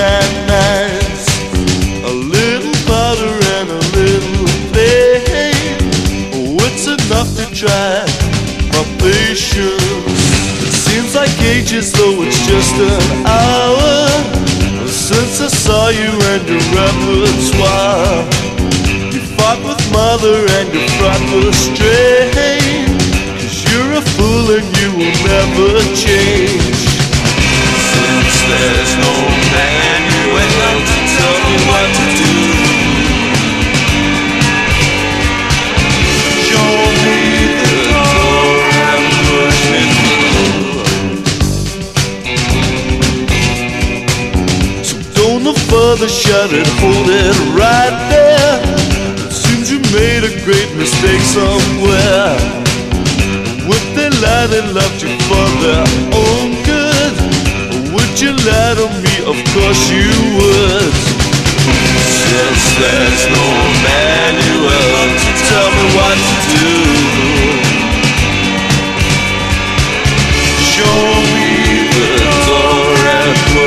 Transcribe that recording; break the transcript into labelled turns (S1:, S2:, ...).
S1: at night. A little powder and a little flame, oh, it's enough to try my patience. It seems like ages, though it's just an hour since I saw you and your repertoire. You fought with mother and your front was straight, 'cause you're a fool and you will never change.
S2: Since there's no manual to tell me what to do, show me the door and push me through.
S1: So don't no further shut it, hold it right there. It seems you made a great mistake somewhere. Would they lie and loved you for their own good? Would you lie to me? Of course you would.
S2: Since there's no manual to